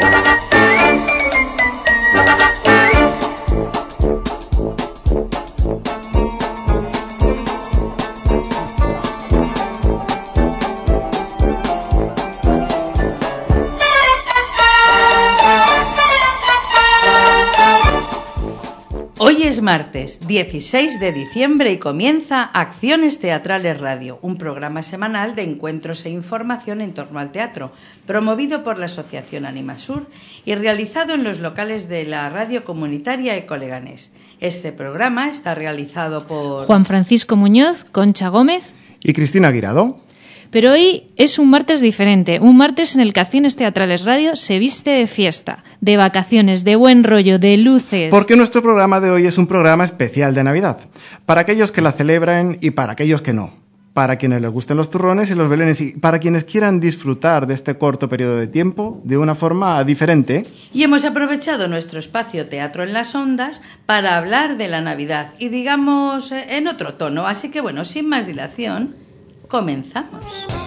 Hoy es martes 16 de diciembre y comienza Acciones Teatrales Radio, un programa semanal de encuentros e información en torno al teatro, promovido por la Asociación Animasur y realizado en los locales de la radio comunitaria Ecoleganés. Este programa está realizado por Juan Francisco Muñoz, Concha Gómez y Cristina Guirado. Pero hoy es un martes diferente, un martes en el que Acciones Teatrales Radio se viste de fiesta, de vacaciones, de buen rollo, de luces. Porque nuestro programa de hoy es un programa especial de Navidad, para aquellos que la celebran y para aquellos que no, para quienes les gusten los turrones y los belenes y para quienes quieran disfrutar de este corto periodo de tiempo de una forma diferente. Y hemos aprovechado nuestro espacio Teatro en las Ondas para hablar de la Navidad y digamos en otro tono, así que bueno, sin más dilación, comenzamos.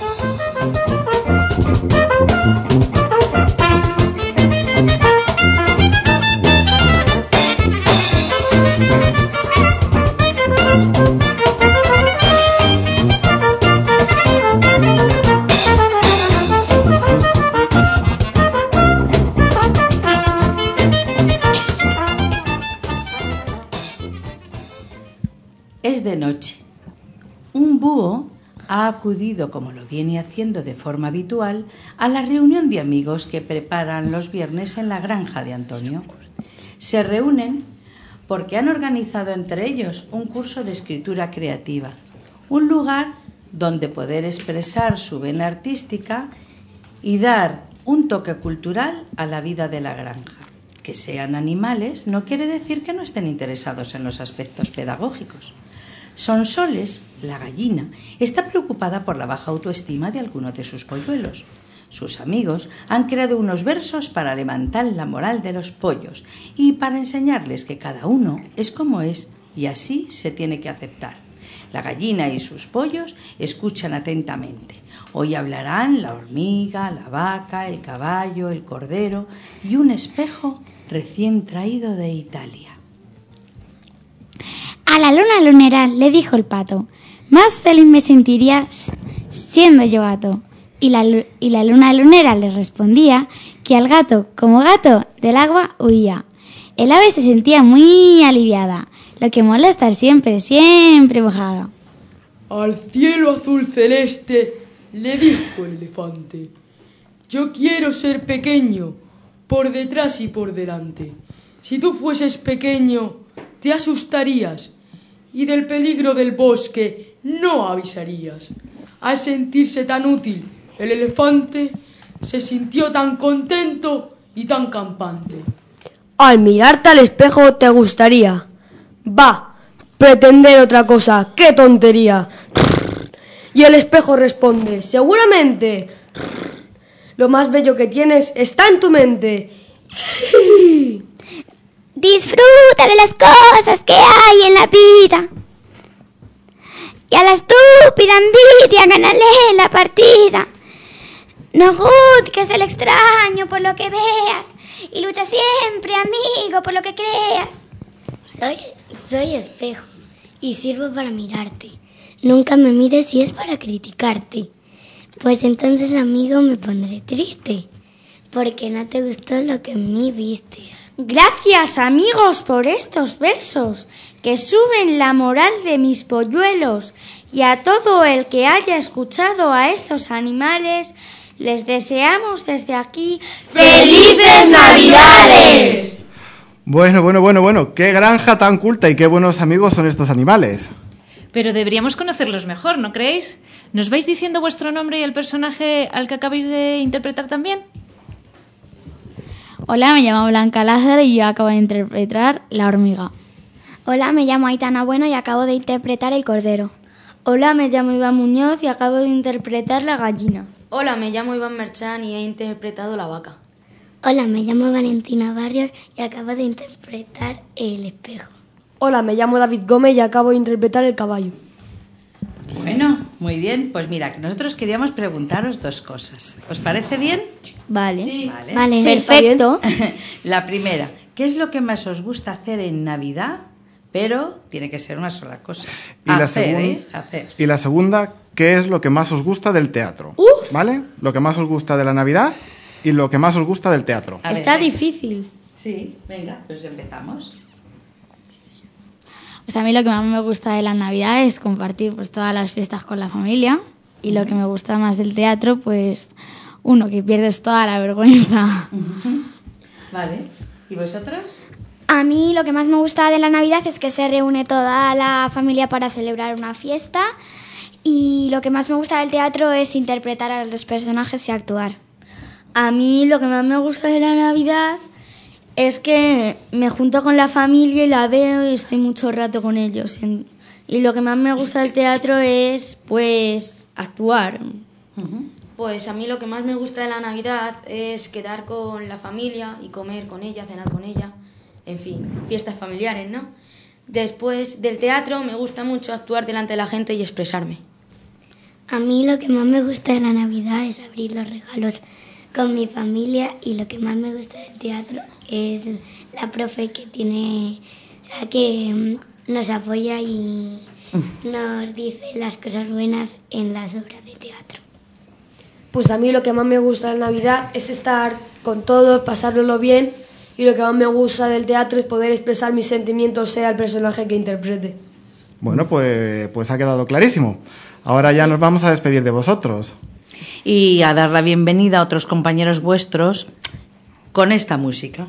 Es de noche. Un búho ha acudido, como lo viene haciendo de forma habitual, a la reunión de amigos que preparan los viernes en la granja de Antonio. Se reúnen porque han organizado entre ellos un curso de escritura creativa, un lugar donde poder expresar su vena artística y dar un toque cultural a la vida de la granja. Que sean animales no quiere decir que no estén interesados en los aspectos pedagógicos. Sonsoles, la gallina, está preocupada por la baja autoestima de algunos de sus polluelos. Sus amigos han creado unos versos para levantar la moral de los pollos y para enseñarles que cada uno es como es y así se tiene que aceptar. La gallina y sus pollos escuchan atentamente. Hoy hablarán la hormiga, la vaca, el caballo, el cordero y un espejo recién traído de Italia. A la luna lunera le dijo el pato: más feliz me sentiría siendo yo gato. Y la luna lunera le respondía que al gato, como gato, del agua huía. El ave se sentía muy aliviada, lo que mola estar siempre mojada. Al cielo azul celeste le dijo el elefante: yo quiero ser pequeño, por detrás y por delante. Si tú fueses pequeño, te asustarías y del peligro del bosque no avisarías. Al sentirse tan útil, el elefante se sintió tan contento y tan campante. Al mirarte al espejo te gustaría. Va, pretender otra cosa, qué tontería. Y el espejo responde: seguramente. Lo más bello que tienes está en tu mente. Disfruta de las cosas que hay en la vida. Y a la estúpida envidia gánale la partida. No juzgues el extraño por lo que veas y lucha siempre, amigo, por lo que creas. Soy espejo y sirvo para mirarte. Nunca me mires si es para criticarte. Pues entonces, amigo, me pondré triste porque no te gustó lo que en mí vistes. Gracias, amigos, por estos versos que suben la moral de mis polluelos, y a todo el que haya escuchado a estos animales les deseamos desde aquí ¡Felices Navidades! Bueno, qué granja tan culta y qué buenos amigos son estos animales. Pero deberíamos conocerlos mejor, ¿no creéis? ¿Nos vais diciendo vuestro nombre y el personaje al que acabáis de interpretar también? Hola, me llamo Blanca Lázaro y yo acabo de interpretar la hormiga. Hola, me llamo Aitana Bueno y acabo de interpretar el cordero. Hola, me llamo Iván Muñoz y acabo de interpretar la gallina. Hola, me llamo Iván Merchán y he interpretado la vaca. Hola, me llamo Valentina Barrios y acabo de interpretar el espejo. Hola, me llamo David Gómez y acabo de interpretar el caballo. Bueno, Muy bien, pues mira, que nosotros queríamos preguntaros 2 cosas. ¿Os parece bien? Vale. Sí. Vale. Perfecto. La primera, ¿qué es lo que más os gusta hacer en Navidad? Pero tiene que ser una sola cosa. Hacer. Y la segunda, ¿qué es lo que más os gusta del teatro? ¿Vale? Lo que más os gusta de la Navidad y lo que más os gusta del teatro. Está difícil. Sí, venga, pues empezamos. Pues a mí lo que más me gusta de la Navidad es compartir pues todas las fiestas con la familia, y lo que me gusta más del teatro, pues que pierdes toda la vergüenza. Vale. ¿Y vosotros? A mí lo que más me gusta de la Navidad es que se reúne toda la familia para celebrar una fiesta, y lo que más me gusta del teatro es interpretar a los personajes y actuar. A mí lo que más me gusta de la Navidad es que me junto con la familia y la veo y estoy mucho rato con ellos. Y lo que más me gusta del teatro es, pues, actuar. Pues a mí lo que más me gusta de la Navidad es quedar con la familia y comer con ella, cenar con ella. En fin, fiestas familiares, ¿no? Después del teatro me gusta mucho actuar delante de la gente y expresarme. A mí lo que más me gusta de la Navidad es abrir los regalos con mi familia, y lo que más me gusta del teatro es la profe que tiene, o sea, que nos apoya y nos dice las cosas buenas en las obras de teatro. Pues a mí lo que más me gusta de Navidad es estar con todos, pasárnoslo bien, y lo que más me gusta del teatro es poder expresar mis sentimientos, sea el personaje que interprete. Bueno, pues ha quedado clarísimo. Ahora ya nos vamos a despedir de vosotros. Y a dar la bienvenida a otros compañeros vuestros con esta música.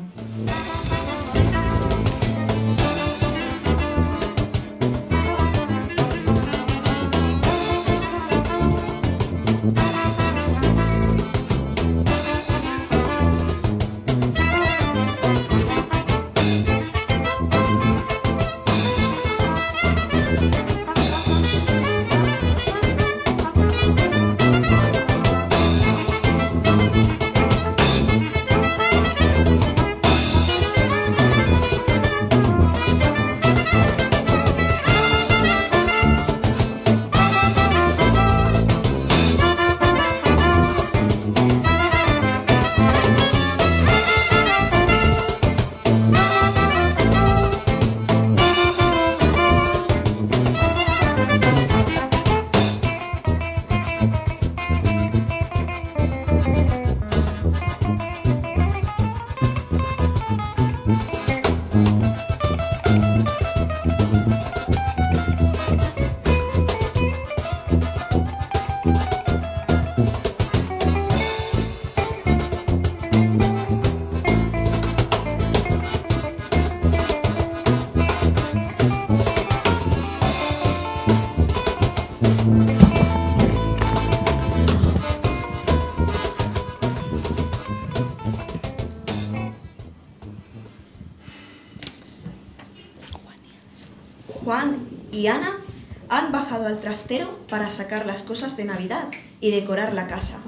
Juan y Ana han bajado al trastero para sacar las cosas de Navidad y decorar la casa.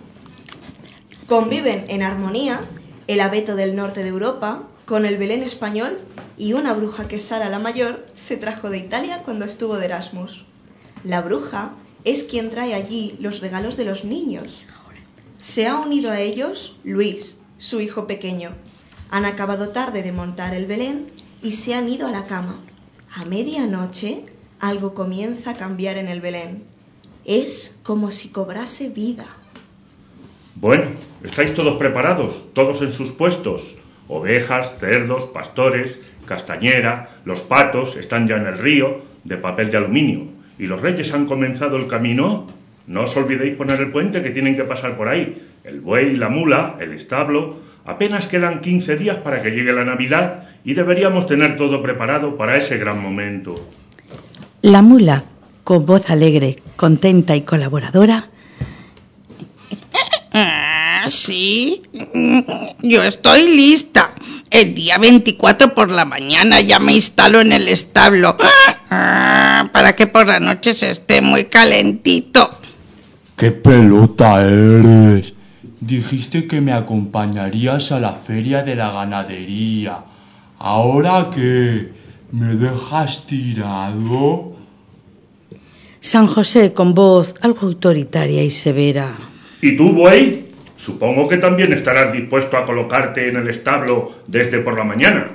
Conviven en armonía el abeto del norte de Europa con el Belén español y una bruja que Sara la mayor se trajo de Italia cuando estuvo de Erasmus. La bruja es quien trae allí los regalos de los niños. Se ha unido a ellos Luis, su hijo pequeño. Han acabado tarde de montar el Belén y se han ido a la cama. A medianoche, algo comienza a cambiar en el Belén. Es como si cobrase vida. Bueno, ¿estáis todos preparados? ¿Todos en sus puestos? Ovejas, cerdos, pastores, castañera, los patos están ya en el río, de papel de aluminio. ¿Y los reyes han comenzado el camino? No os olvidéis poner el puente que tienen que pasar por ahí. El buey, la mula, el establo. Apenas quedan 15 días para que llegue la Navidad y deberíamos tener todo preparado para ese gran momento. La mula, con voz alegre, contenta y colaboradora. Sí, yo estoy lista. El día 24 por la mañana ya me instalo en el establo para que por la noche se esté muy calentito. ¡Qué pelota eres! Dijiste que me acompañarías a la feria de la ganadería. ¿Ahora qué? ¿Me dejas tirado? San José, con voz algo autoritaria y severa. ¿Y tú, buey? Supongo que también estarás dispuesto a colocarte en el establo desde por la mañana.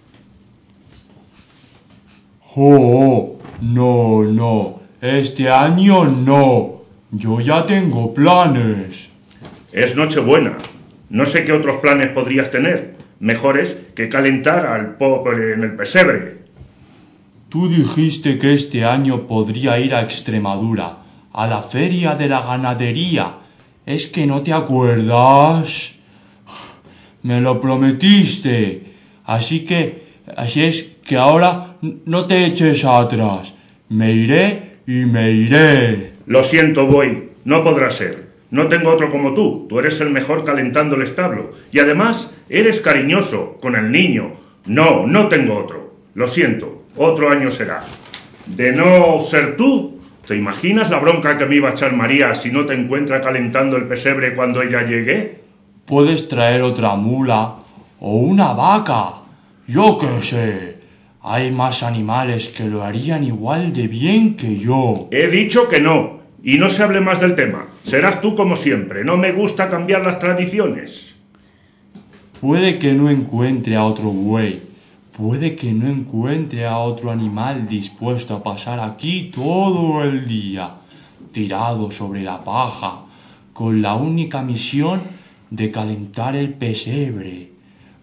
Oh, no, este año no. Yo ya tengo planes. Es Nochebuena. No sé qué otros planes podrías tener, mejores que calentar al pobre en el pesebre. Tú dijiste que este año podría ir a Extremadura, a la feria de la ganadería. ¿Es que no te acuerdas? Me lo prometiste. Así es que ahora no te eches atrás. Me iré y me iré. Lo siento, buey, no podrá ser. No tengo otro como tú. Tú eres el mejor calentando el establo. Y además, eres cariñoso con el niño. No tengo otro. Lo siento, otro año será. De no ser tú, ¿te imaginas la bronca que me iba a echar María si no te encuentra calentando el pesebre cuando ella llegue? Puedes traer otra mula o una vaca. Yo qué sé. Hay más animales que lo harían igual de bien que yo. He dicho que no. Y no se hable más del tema. Serás tú como siempre. No me gusta cambiar las tradiciones. Puede que no encuentre a otro buey. Puede que no encuentre a otro animal dispuesto a pasar aquí todo el día, tirado sobre la paja, con la única misión de calentar el pesebre.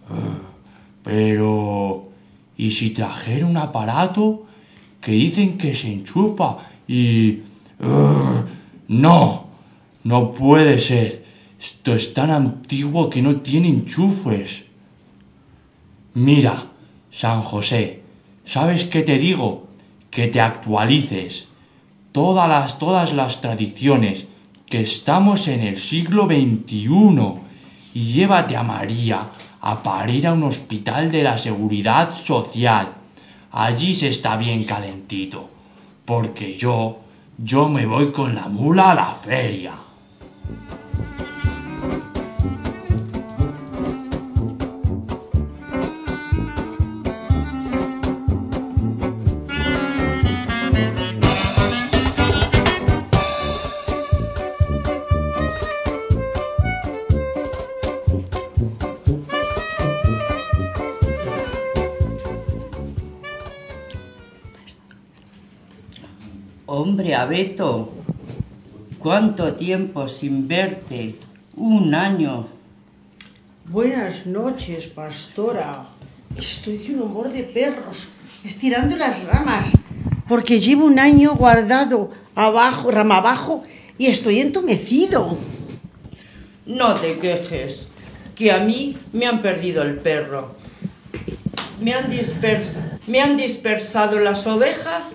Pero, ¿y si trajera un aparato que dicen que se enchufa y... No puede ser. Esto es tan antiguo que no tiene enchufes. Mira, San José, ¿sabes qué te digo? Que te actualices. Todas las tradiciones, que estamos en el siglo XXI, y llévate a María a parir a un hospital de la Seguridad Social. Allí se está bien calentito, porque yo me voy con la mula a la feria. Hombre, Abeto, ¿cuánto tiempo sin verte? Un año. Buenas noches, pastora. Estoy de un humor de perros, estirando las ramas, porque llevo un año guardado abajo, rama abajo, y estoy entumecido. No te quejes, que a mí me han perdido el perro. Me han dispersado las ovejas.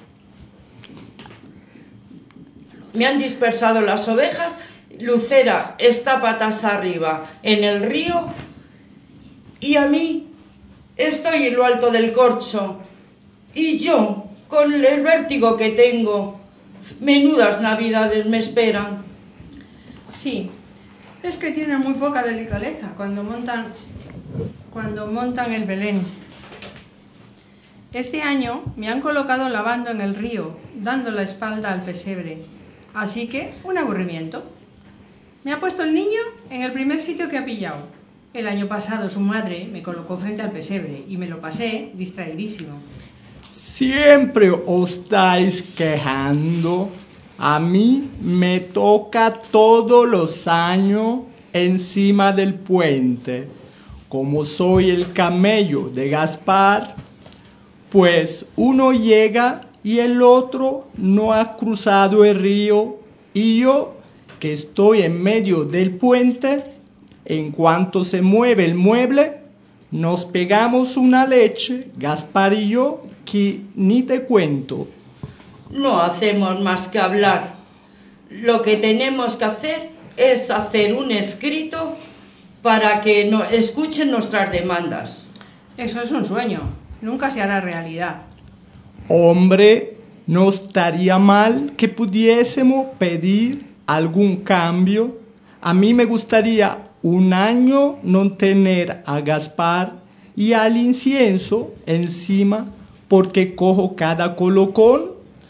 Lucera está patas arriba en el río y a mí estoy en lo alto del corcho. Y yo, con el vértigo que tengo, menudas navidades me esperan. Sí, es que tienen muy poca delicadeza cuando montan el Belén. Este año me han colocado lavando en el río, dando la espalda al pesebre. Así que, un aburrimiento. Me ha puesto el niño en el primer sitio que ha pillado. El año pasado su madre me colocó frente al pesebre y me lo pasé distraidísimo. Siempre os estáis quejando. A mí me toca todos los años encima del puente. Como soy el camello de Gaspar, pues uno llega y el otro no ha cruzado el río, y yo, que estoy en medio del puente, en cuanto se mueve el mueble, nos pegamos una leche, Gaspar y yo, que ni te cuento. No hacemos más que hablar. Lo que tenemos que hacer es hacer un escrito para que escuchen nuestras demandas. Eso es un sueño, nunca se hará realidad. Hombre, no estaría mal que pudiésemos pedir algún cambio. A mí me gustaría un año no tener a Gaspar y al incienso encima, porque cojo cada colocón.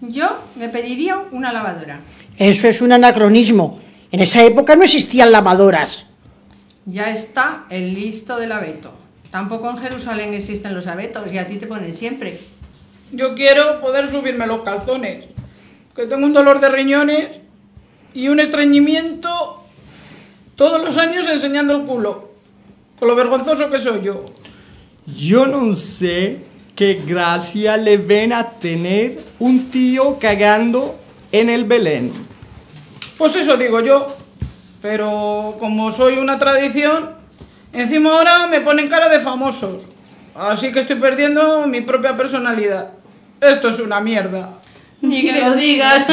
Yo me pediría una lavadora. Eso es un anacronismo. En esa época no existían lavadoras. Ya está el listo del abeto. Tampoco en Jerusalén existen los abetos y a ti te ponen siempre. Yo quiero poder subirme los calzones, que tengo un dolor de riñones y un estreñimiento todos los años enseñando el culo, con lo vergonzoso que soy yo. Yo no sé qué gracia le ven a tener un tío cagando en el Belén. Pues eso digo yo, pero como soy una tradición, encima ahora me ponen cara de famosos, así que estoy perdiendo mi propia personalidad. Esto es una mierda. Ni que lo digas.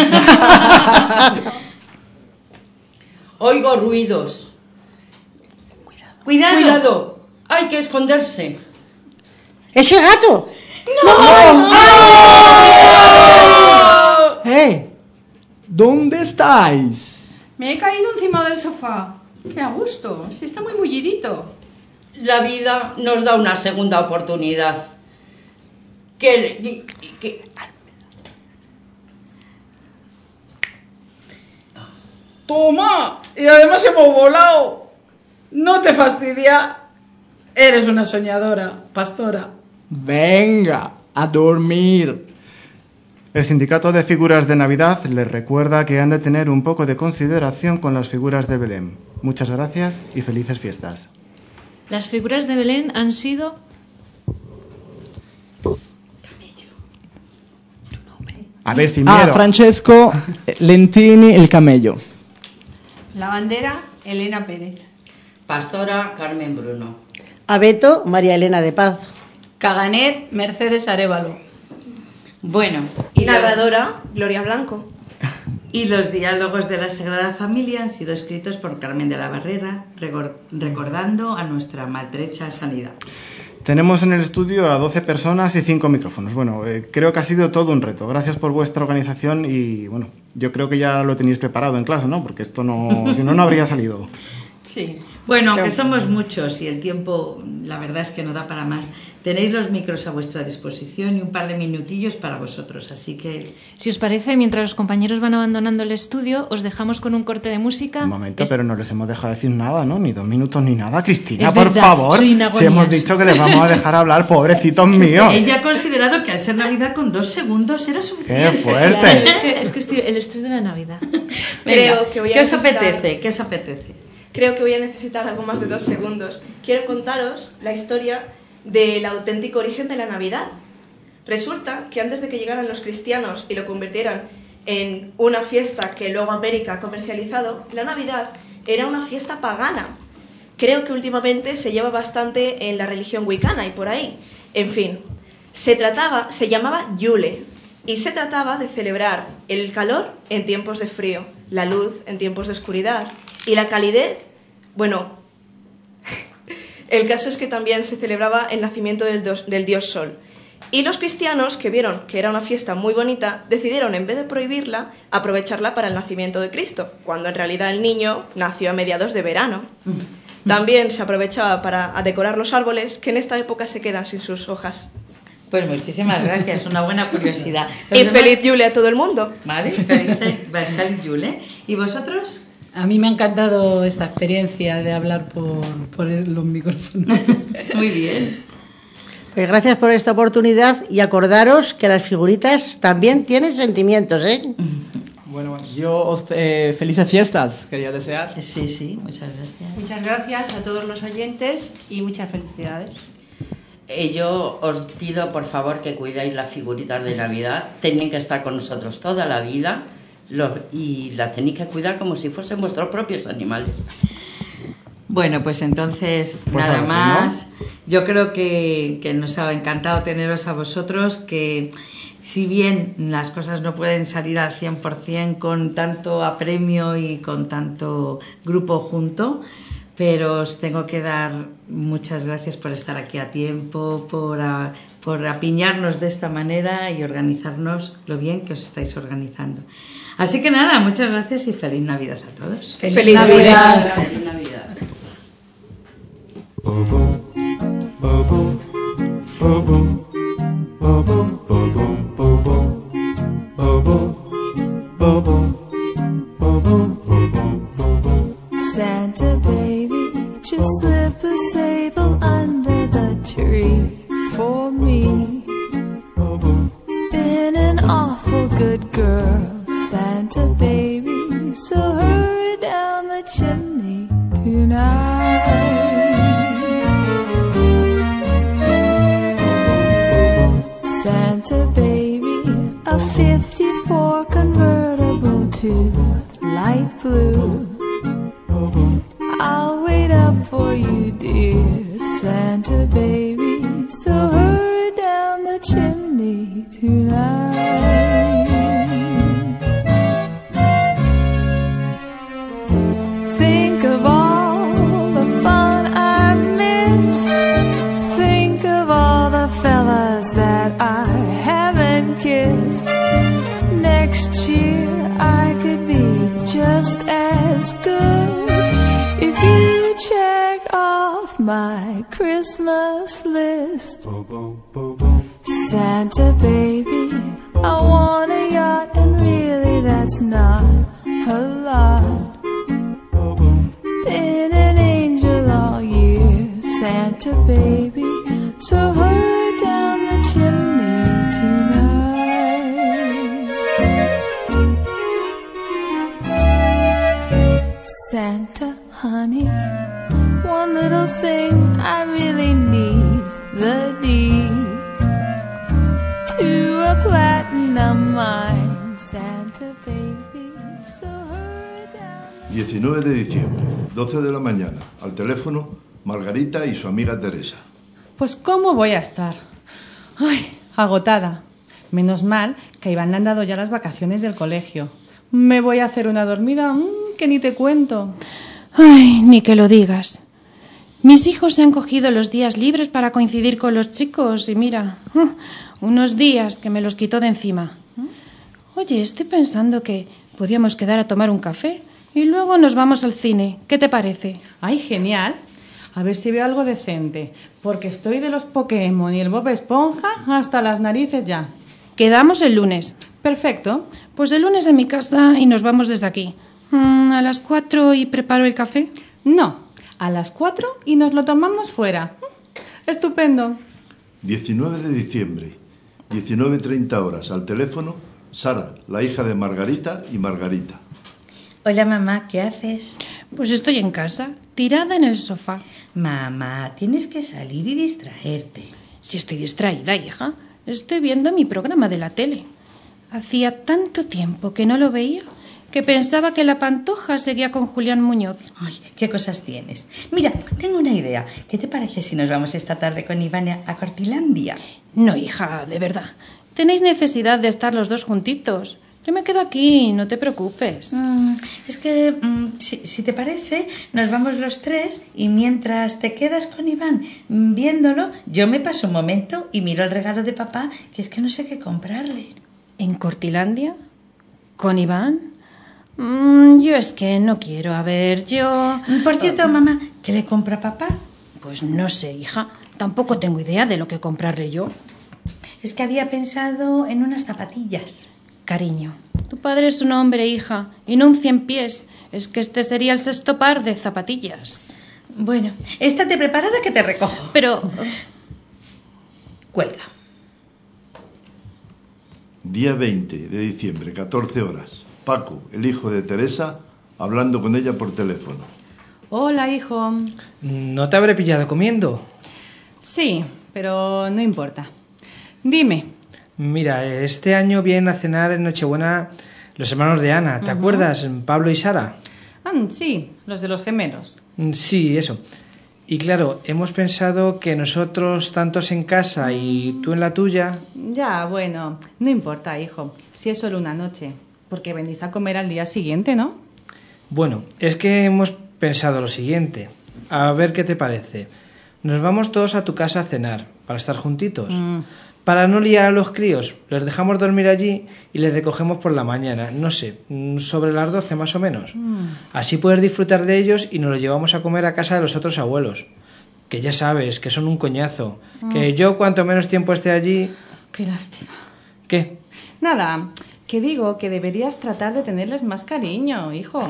Oigo ruidos. Cuidado. Cuidado. Hay que esconderse. ¡Ese gato! ¡Eh! ¿Dónde estáis? Me he caído encima del sofá. ¡Qué a gusto! Si está muy mullidito. La vida nos da una segunda oportunidad. Que ¡Toma! Y además hemos volado. ¿No te fastidia? Eres una soñadora, pastora. Venga, a dormir. El Sindicato de Figuras de Navidad les recuerda que han de tener un poco de consideración con las figuras de Belén. Muchas gracias y felices fiestas. Las figuras de Belén han sido... A ver, sin miedo. Francesco Lentini, el camello. La bandera, Elena Pérez. Pastora, Carmen Bruno. Abeto, María Elena de Paz. Caganet, Mercedes Arévalo. Bueno, y narradora, Gloria Blanco. Y los diálogos de la Sagrada Familia han sido escritos por Carmen de la Barrera, recordando a nuestra maltrecha sanidad. Tenemos en el estudio a 12 personas y 5 micrófonos. Bueno, creo que ha sido todo un reto. Gracias por vuestra organización y, bueno, yo creo que ya lo tenéis preparado en clase, ¿no? Porque esto no, si no, no habría salido. Sí. Bueno, aunque somos muchos y el tiempo, la verdad es que no da para más, tenéis los micros a vuestra disposición y un par de minutillos para vosotros, así que... Si os parece, mientras los compañeros van abandonando el estudio, os dejamos con un corte de música. Un momento, pero no les hemos dejado decir nada, ¿no? Ni 2 minutos ni nada. Cristina, Es por verdad, favor. soy una Si hemos dicho que les vamos a dejar hablar, pobrecitos míos. Ella ha considerado que al ser Navidad con 2 segundos era suficiente. ¡Qué fuerte! Claro, es que estoy el estrés de la Navidad. Creo que voy a ¿Qué os necesitar- apetece? ¿Qué os apetece? Creo que voy a necesitar algo más de 2 segundos. Quiero contaros la historia del auténtico origen de la Navidad. Resulta que antes de que llegaran los cristianos y lo convirtieran en una fiesta que luego América ha comercializado, la Navidad era una fiesta pagana. Creo que últimamente se lleva bastante en la religión wicana y por ahí. En fin, se llamaba Yule y se trataba de celebrar el calor en tiempos de frío, la luz en tiempos de oscuridad y la calidez, bueno, el caso es que también se celebraba el nacimiento del dios Sol. Y los cristianos, que vieron que era una fiesta muy bonita, decidieron, en vez de prohibirla, aprovecharla para el nacimiento de Cristo, cuando en realidad el niño nació a mediados de verano. También se aprovechaba para decorar los árboles, que en esta época se quedan sin sus hojas. Pues muchísimas gracias, una buena curiosidad. Y feliz Yule a todo el mundo. Vale, feliz Yule. ¿Y vosotros? A mí me ha encantado esta experiencia de hablar por los micrófonos. Muy bien. Pues gracias por esta oportunidad y acordaros que las figuritas también tienen sentimientos, ¿eh? Bueno, yo os felices fiestas quería desear. Sí, sí, muchas gracias. Muchas gracias a todos los oyentes y muchas felicidades. Yo os pido, por favor, que cuidáis las figuritas de Navidad. Tienen que estar con nosotros toda la vida y las tenéis que cuidar como si fuesen vuestros propios animales. Bueno, pues entonces, Pues nada ahora sí, más. Yo creo que nos ha encantado teneros a vosotros, que si bien las cosas no pueden salir al 100% con tanto apremio y con tanto grupo junto, pero os tengo que dar muchas gracias por estar aquí a tiempo, por apiñarnos de esta manera y organizarnos lo bien que os estáis organizando. Así que nada, muchas gracias y feliz Navidad a todos. ¡Feliz Navidad! ¡Feliz Navidad! Ba-boom. slipper sable under the tree for me. Been an awful good girl, Santa baby, so hurry down the chimney tonight. Santa baby, a 54 convertible to light blue. I'll wait up for you, dear Santa baby, so hurry down the chimney tonight. Think of all the fun I missed. Think of all the fellas that I haven't kissed. Next year I could be just as good if you check off my Christmas list. Santa baby, I want a yacht, and really that's not a lot. Been an angel all year, Santa baby, so hurry down the chimney tonight. Santa, honey, one little thing I really need, the deed to a platinum mine, Santa baby, so hurry down. 19 de diciembre, 12 de la mañana, al teléfono, Margarita y su amiga Teresa. Pues ¿cómo voy a estar? Ay, agotada. Menos mal que a Iván le han dado ya las vacaciones del colegio. Me voy a hacer una dormida que ni te cuento. Ay, ni que lo digas. Mis hijos se han cogido los días libres para coincidir con los chicos y mira, unos días que me los quitó de encima. Oye, estoy pensando que podíamos quedar a tomar un café y luego nos vamos al cine. ¿Qué te parece? Ay, genial. A ver si veo algo decente, porque estoy de los Pokémon y el Bob Esponja hasta las narices ya. Quedamos el lunes. Perfecto. Pues el lunes en mi casa y nos vamos desde aquí. ¿A las 4 y preparo el café? No, a las 4 y nos lo tomamos fuera. Estupendo. 19 de diciembre, 19:30 horas, al teléfono, Sara, la hija de Margarita y Margarita. Hola, mamá, ¿qué haces? Pues estoy en casa, tirada en el sofá. Mamá, tienes que salir y distraerte. Si estoy distraída, hija. Estoy viendo mi programa de la tele. Hacía tanto tiempo que no lo veía que pensaba que la Pantoja seguía con Julián Muñoz. Ay, qué cosas tienes. Mira, tengo una idea. ¿Qué te parece si nos vamos esta tarde con Iván a Cortilandia? No, hija, de verdad. Tenéis necesidad de estar los dos juntitos. Yo me quedo aquí, no te preocupes. Es que, si te parece, nos vamos los tres y mientras te quedas con Iván viéndolo, yo me paso un momento y miro el regalo de papá, que es que no sé qué comprarle. ¿En Cortilandia? ¿Con Iván? Yo es que no quiero. A ver, yo... Por cierto, mamá, ¿qué le compra papá? Pues no sé, hija. Tampoco tengo idea de lo que comprarle yo. Es que había pensado en unas zapatillas. Cariño, tu padre es un hombre, hija, y no un 100 pies. Es que este sería el 6º par de zapatillas. Bueno, estate preparada que te recojo. Pero... Cuelga. Día 20 de diciembre, 14 horas. Paco, el hijo de Teresa, hablando con ella por teléfono. Hola, hijo. ¿No te habré pillado comiendo? Sí, pero no importa. Dime. Mira, este año vienen a cenar en Nochebuena los hermanos de Ana. ¿Te acuerdas? Pablo y Sara. Sí, los de los gemelos. Sí, eso. Y claro, hemos pensado que nosotros tantos en casa y tú en la tuya... Ya, bueno, no importa, hijo. Si es solo una noche. Porque venís a comer al día siguiente, ¿no? Bueno, es que hemos pensado lo siguiente. A ver qué te parece. Nos vamos todos a tu casa a cenar, para estar juntitos. Para no liar a los críos, les dejamos dormir allí y les recogemos por la mañana, no sé, sobre las 12 más o menos. Así poder disfrutar de ellos y nos los llevamos a comer a casa de los otros abuelos. Que ya sabes, que son un coñazo. Que yo cuanto menos tiempo esté allí... Qué lástima. ¿Qué? Nada, que digo que deberías tratar de tenerles más cariño, hijo.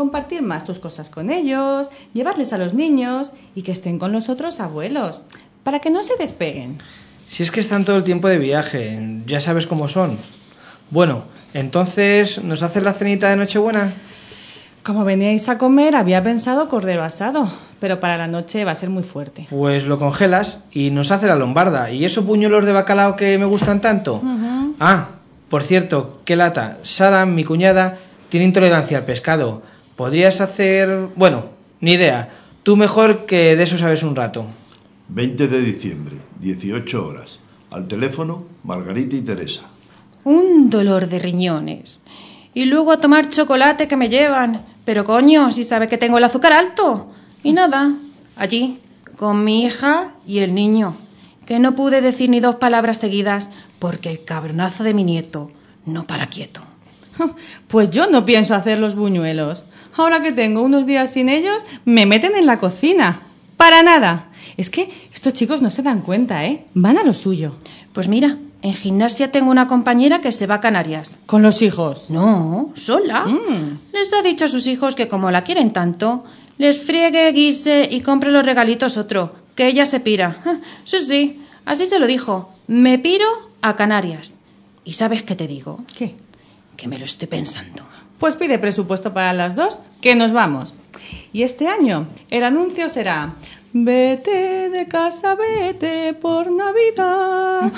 compartir más tus cosas con ellos, llevarles a los niños y que estén con los otros abuelos, para que no se despeguen. Si es que están todo el tiempo de viaje, ya sabes cómo son. Bueno, entonces, ¿nos haces la cenita de Nochebuena? Como veníais a comer, había pensado cordero asado, pero para la noche va a ser muy fuerte. Pues lo congelas y nos hace la lombarda. ¿Y esos buñuelos de bacalao que me gustan tanto? Uh-huh. Ah, por cierto, qué lata. Sara, mi cuñada, tiene intolerancia al pescado. ¿Podrías hacer...? Bueno, ni idea. Tú mejor, que de eso sabes un rato. 20 de diciembre, 18 horas. Al teléfono, Margarita y Teresa. Un dolor de riñones. Y luego a tomar chocolate que me llevan. Pero coño, si sabe que tengo el azúcar alto. Y nada, allí, con mi hija y el niño. Que no pude decir ni 2 palabras seguidas porque el cabronazo de mi nieto no para quieto. Pues yo no pienso hacer los buñuelos. Ahora que tengo unos días sin ellos, me meten en la cocina. Para nada. Es que estos chicos no se dan cuenta, ¿eh? Van a lo suyo. Pues mira, en gimnasia tengo una compañera que se va a Canarias. ¿Con los hijos? No, sola. Les ha dicho a sus hijos que como la quieren tanto, les friegue, guise y compre los regalitos otro, que ella se pira. Sí, así se lo dijo. Me piro a Canarias. ¿Y sabes qué te digo? ¿Qué? Que me lo estoy pensando. Pues pide presupuesto para las 2, que nos vamos. Y este año el anuncio será: vete de casa, vete por Navidad.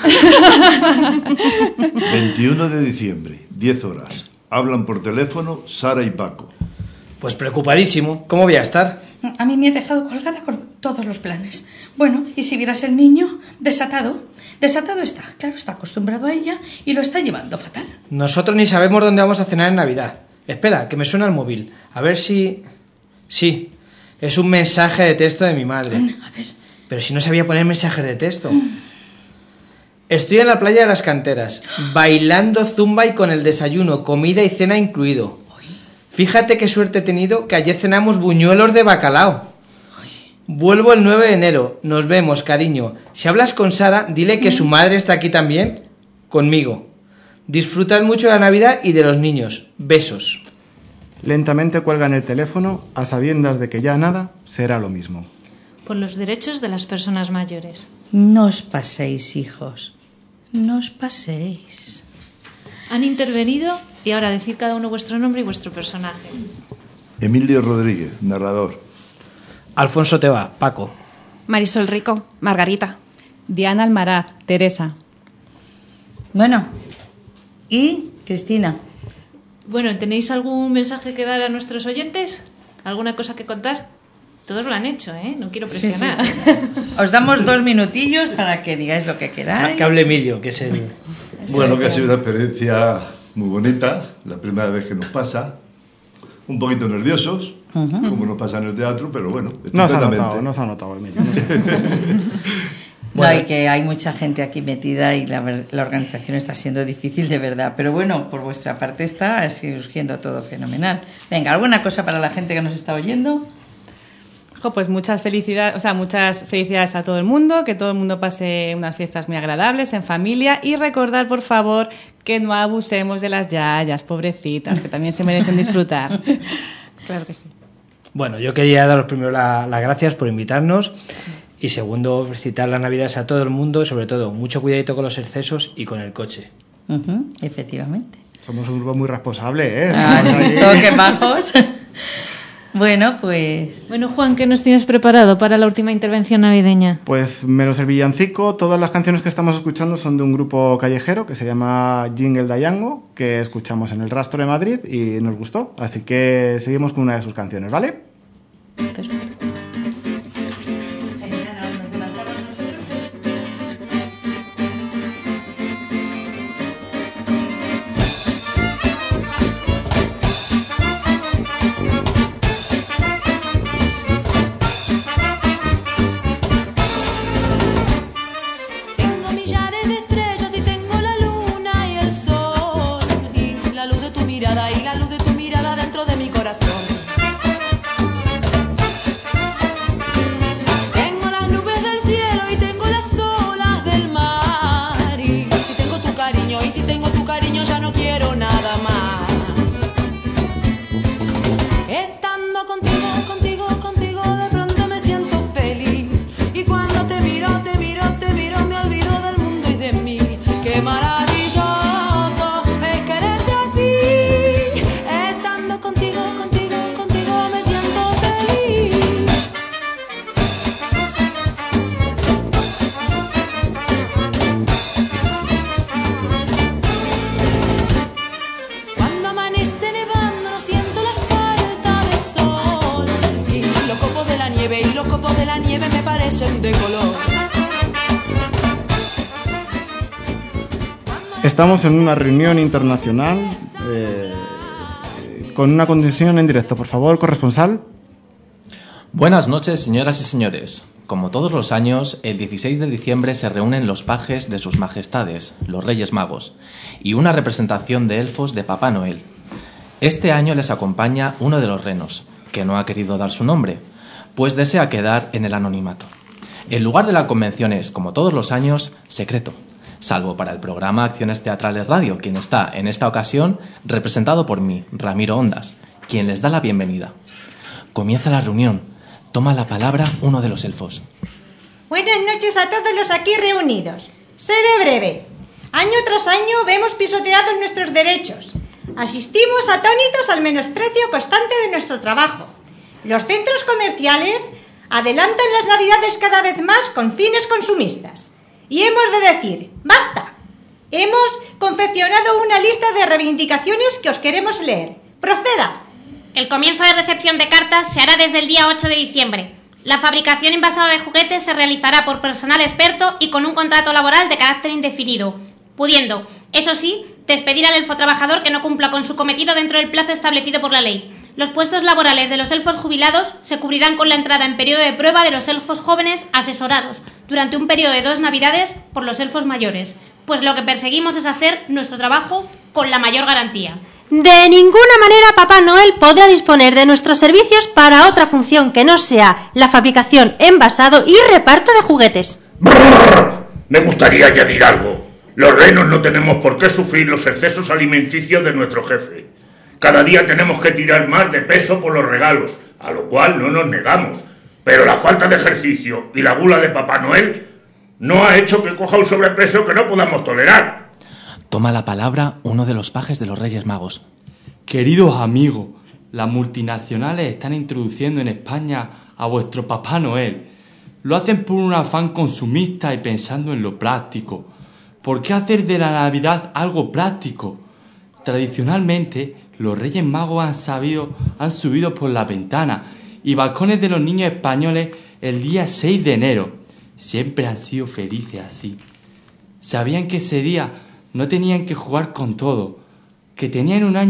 21 de diciembre, 10 horas. Hablan por teléfono Sara y Paco. Pues preocupadísimo. ¿Cómo voy a estar? A mí me ha dejado colgada con todos los planes. Bueno, y si vieras el niño, desatado. Desatado está. Claro, está acostumbrado a ella y lo está llevando fatal. Nosotros ni sabemos dónde vamos a cenar en Navidad. Espera, que me suena el móvil. A ver si... Sí, es un mensaje de texto de mi madre. A ver. Pero si no sabía poner mensajes de texto. Estoy en la playa de las Canteras, bailando zumba y con el desayuno, comida y cena incluido. Fíjate qué suerte he tenido, que ayer cenamos buñuelos de bacalao. Vuelvo el 9 de enero. Nos vemos, cariño. Si hablas con Sara, dile que su madre está aquí también, conmigo. Disfrutad mucho de la Navidad y de los niños. Besos. Lentamente cuelgan el teléfono a sabiendas de que ya nada será lo mismo. Por los derechos de las personas mayores. No os paséis, hijos. No os paséis. Han intervenido y ahora decid cada uno vuestro nombre y vuestro personaje. Emilio Rodríguez, narrador. Alfonso Teba, Paco. Marisol Rico, Margarita. Diana Almaraz, Teresa. Bueno, ¿y Cristina? Bueno, ¿tenéis algún mensaje que dar a nuestros oyentes? ¿Alguna cosa que contar? Todos lo han hecho, ¿eh? No quiero presionar. Sí. Os damos 2 minutillos para que digáis lo que queráis. Que hable Emilio, que es el... Bueno, que ha sido una experiencia muy bonita, la primera vez que nos pasa. Un poquito nerviosos, como nos pasa en el teatro, pero bueno, estupendamente. No se ha notado, Emilio. No, y que hay mucha gente aquí metida y la organización está siendo difícil de verdad. Pero bueno, por vuestra parte está surgiendo todo fenomenal. Venga, ¿alguna cosa para la gente que nos está oyendo? Pues muchas felicidades a todo el mundo, que todo el mundo pase unas fiestas muy agradables en familia y recordar, por favor, que no abusemos de las yayas, pobrecitas, que también se merecen disfrutar. Claro que sí. Bueno, yo quería daros primero las gracias por invitarnos y segundo, felicitar las Navidades a todo el mundo y sobre todo, mucho cuidadito con los excesos y con el coche. Efectivamente. Somos un grupo muy responsable, ¿eh? ¿Has visto qué bajos? Bueno, pues... Bueno, Juan, ¿qué nos tienes preparado para la última intervención navideña? Pues menos el villancico, todas las canciones que estamos escuchando son de un grupo callejero que se llama Jingle Dayango, que escuchamos en el Rastro de Madrid y nos gustó. Así que seguimos con una de sus canciones, ¿vale? Perfecto. Y la luz de tu mirada dentro de mi corazón. nieve me parecen de color. Estamos en una reunión internacional con una condición en directo. Por favor, corresponsal. Buenas noches, señoras y señores. Como todos los años, el 16 de diciembre se reúnen los pajes de sus majestades, los Reyes Magos, y una representación de elfos de Papá Noel. Este año les acompaña uno de los renos, que no ha querido dar su nombre, pues desea quedar en el anonimato. El lugar de la convención es, como todos los años, secreto, salvo para el programa Acciones Teatrales Radio, quien está, en esta ocasión, representado por mí, Ramiro Ondas, quien les da la bienvenida. Comienza la reunión. Toma la palabra uno de los elfos. Buenas noches a todos los aquí reunidos. Seré breve. Año tras año vemos pisoteados nuestros derechos. Asistimos atónitos al menosprecio constante de nuestro trabajo. Los centros comerciales adelantan las navidades cada vez más con fines consumistas. Y hemos de decir, ¡basta! Hemos confeccionado una lista de reivindicaciones que os queremos leer. ¡Proceda! El comienzo de recepción de cartas se hará desde el día 8 de diciembre. La fabricación envasada de juguetes se realizará por personal experto y con un contrato laboral de carácter indefinido, pudiendo, eso sí, despedir al elfo trabajador que no cumpla con su cometido dentro del plazo establecido por la ley. Los puestos laborales de los elfos jubilados se cubrirán con la entrada en periodo de prueba de los elfos jóvenes asesorados durante un periodo de 2 navidades por los elfos mayores, pues lo que perseguimos es hacer nuestro trabajo con la mayor garantía. De ninguna manera Papá Noel podrá disponer de nuestros servicios para otra función que no sea la fabricación, envasado y reparto de juguetes. ¡Brrr! Me gustaría añadir algo. Los renos no tenemos por qué sufrir los excesos alimenticios de nuestro jefe. Cada día tenemos que tirar más de peso por los regalos, a lo cual no nos negamos. Pero la falta de ejercicio y la gula de Papá Noel no ha hecho que coja un sobrepeso que no podamos tolerar. Toma la palabra uno de los pajes de los Reyes Magos. Queridos amigos, las multinacionales están introduciendo en España a vuestro Papá Noel. Lo hacen por un afán consumista y pensando en lo práctico. ¿Por qué hacer de la Navidad algo práctico? Tradicionalmente, los Reyes Magos han subido por la ventana y balcones de los niños españoles el día 6 de enero. Siempre han sido felices así. Sabían que ese día no tenían que jugar con todo, que tenían un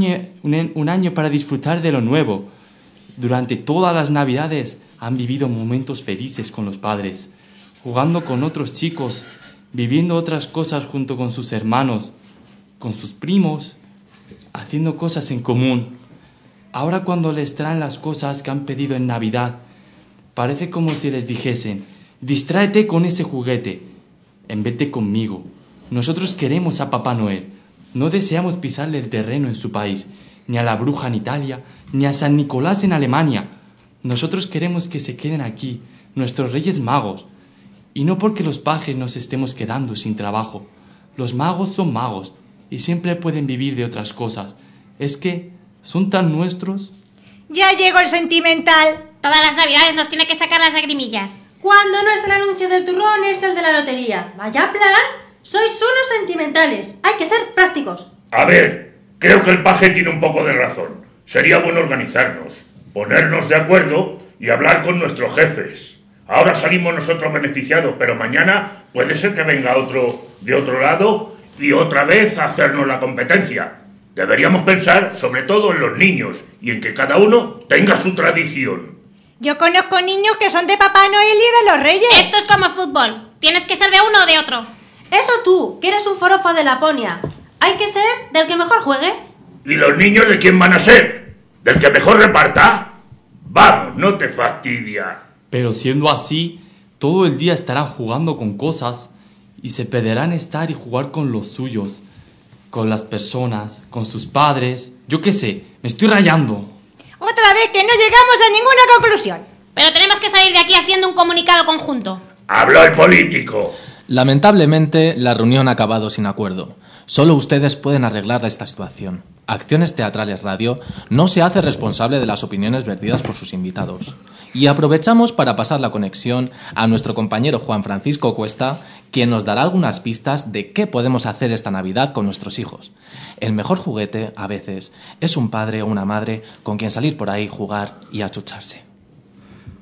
año para disfrutar de lo nuevo. Durante todas las Navidades han vivido momentos felices con los padres, jugando con otros chicos, viviendo otras cosas junto con sus hermanos, con sus primos, haciendo cosas en común. Ahora cuando les traen las cosas que han pedido en Navidad, parece como si les dijesen, distráete con ese juguete, en vez de conmigo. Nosotros queremos a Papá Noel. No deseamos pisarle el terreno en su país, ni a la bruja en Italia, ni a San Nicolás en Alemania. Nosotros queremos que se queden aquí, nuestros Reyes Magos. Y no porque los pajes nos estemos quedando sin trabajo. Los magos son magos y siempre pueden vivir de otras cosas. Es que son tan nuestros. ¡Ya llegó el sentimental! Todas las Navidades nos tiene que sacar las lagrimillas. Cuando no es el anuncio del turrón, es el de la lotería. Vaya plan. Sois unos sentimentales. Hay que ser prácticos. A ver, creo que el paje tiene un poco de razón. Sería bueno organizarnos, ponernos de acuerdo y hablar con nuestros jefes. Ahora salimos nosotros beneficiados, pero mañana puede ser que venga otro de otro lado y otra vez a hacernos la competencia. Deberíamos pensar sobre todo en los niños y en que cada uno tenga su tradición. Yo conozco niños que son de Papá Noel y de los Reyes. Esto es como fútbol. Tienes que ser de uno o de otro. Eso tú, que eres un forofo de Laponia. Hay que ser del que mejor juegue. ¿Y los niños de quién van a ser? ¿Del que mejor reparta? Vamos, no te fastidia. Pero siendo así, todo el día estarán jugando con cosas y se perderán estar y jugar con los suyos, con las personas, con sus padres. Yo qué sé, me estoy rayando. Otra vez que no llegamos a ninguna conclusión. Pero tenemos que salir de aquí haciendo un comunicado conjunto. ¡Habló el político! Lamentablemente, la reunión ha acabado sin acuerdo. Solo ustedes pueden arreglar esta situación. Acciones Teatrales Radio no se hace responsable de las opiniones vertidas por sus invitados. Y aprovechamos para pasar la conexión a nuestro compañero Juan Francisco Cuesta, quien nos dará algunas pistas de qué podemos hacer esta Navidad con nuestros hijos. El mejor juguete, a veces, es un padre o una madre con quien salir por ahí, jugar y achucharse.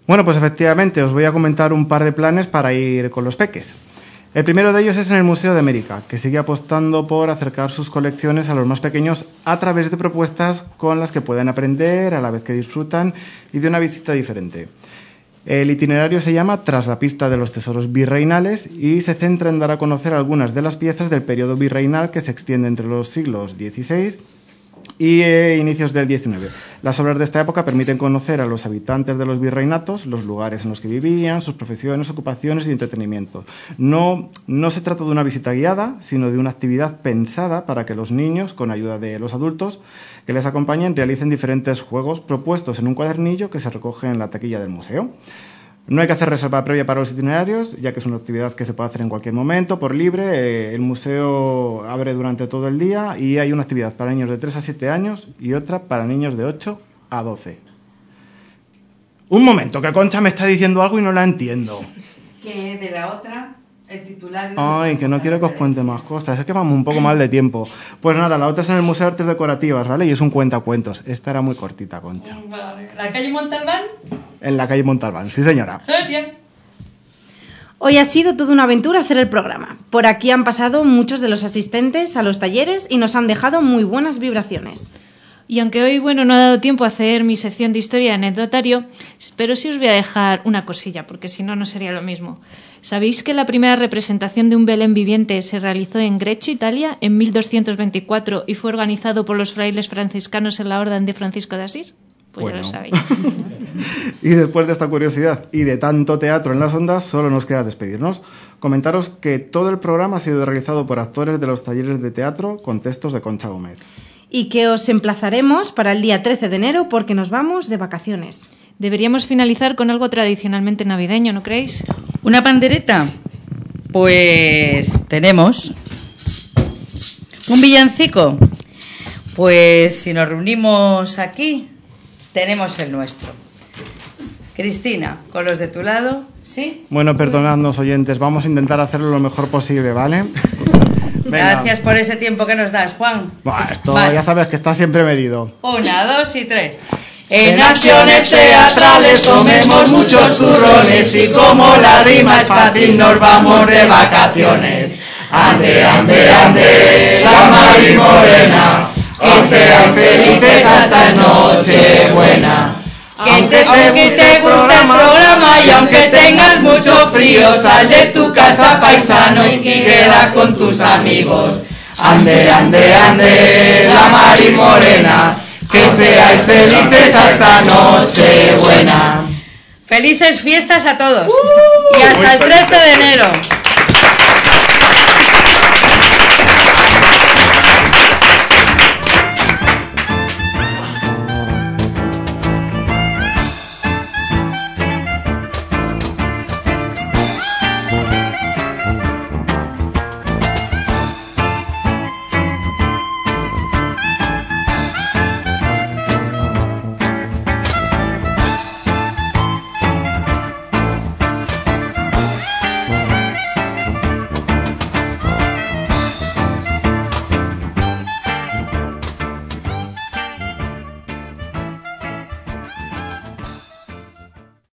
Bueno, pues efectivamente os voy a comentar un par de planes para ir con los peques. El primero de ellos es en el Museo de América, que sigue apostando por acercar sus colecciones a los más pequeños a través de propuestas con las que pueden aprender, a la vez que disfrutan y de una visita diferente. El itinerario se llama Tras la pista de los tesoros virreinales y se centra en dar a conocer algunas de las piezas del periodo virreinal que se extiende entre los siglos XVI y inicios del XIX. Las obras de esta época permiten conocer a los habitantes de los virreinatos, los lugares en los que vivían, sus profesiones, ocupaciones y entretenimiento. No se trata de una visita guiada, sino de una actividad pensada para que los niños, con ayuda de los adultos que les acompañen, realicen diferentes juegos propuestos en un cuadernillo que se recoge en la taquilla del museo. No hay que hacer reserva previa para los itinerarios, ya que es una actividad que se puede hacer en cualquier momento, por libre. El museo abre durante todo el día y hay una actividad para niños de 3 a 7 años y otra para niños de 8 a 12. Un momento, que Concha me está diciendo algo y no la entiendo. ¿Qué de la otra? El titular... Ay, que no quiero que os cuente más cosas, es que vamos un poco mal de tiempo. Pues nada, la otra es en el Museo de Artes Decorativas, ¿vale? Y es un cuentacuentos. Esta era muy cortita, Concha. Vale. ¿La calle Montalbán? En la calle Montalbán, sí señora. Bien. Hoy ha sido toda una aventura hacer el programa. Por aquí han pasado muchos de los asistentes a los talleres y nos han dejado muy buenas vibraciones. Y aunque hoy, no ha dado tiempo a hacer mi sección de historia anecdotario, pero sí os voy a dejar una cosilla, porque si no, no sería lo mismo. ¿Sabéis que la primera representación de un Belén viviente se realizó en Greccio, Italia, en 1224 y fue organizado por los frailes franciscanos en la Orden de Francisco de Asís? Pues bueno, ya lo sabéis. Y después de esta curiosidad y de tanto teatro en las ondas, solo nos queda despedirnos. Comentaros que todo el programa ha sido realizado por actores de los talleres de teatro con textos de Concha Gómez. Y que os emplazaremos para el día 13 de enero porque nos vamos de vacaciones. Deberíamos finalizar con algo tradicionalmente navideño, ¿no creéis? ¿Una pandereta? Pues tenemos. ¿Un villancico? Pues si nos reunimos aquí, tenemos el nuestro. Cristina, con los de tu lado, ¿sí? Bueno, perdonadnos, oyentes, vamos a intentar hacerlo lo mejor posible, ¿vale? Venga. Gracias por ese tiempo que nos das, Juan. Esto vale. Ya sabes que está siempre medido. 1, 2 y 3. En acciones teatrales comemos muchos turrones y como la rima es fácil nos vamos de vacaciones. Ande, ande, ande, la Mari Morena, que sean felices hasta Nochebuena. Aunque te guste el programa y aunque tengas mucho frío, sal de tu casa, paisano, y queda con tus amigos. Ande, ande, ande, la Mari Morena, que seáis felices hasta Nochebuena. Felices fiestas a todos y hasta el 13 de enero.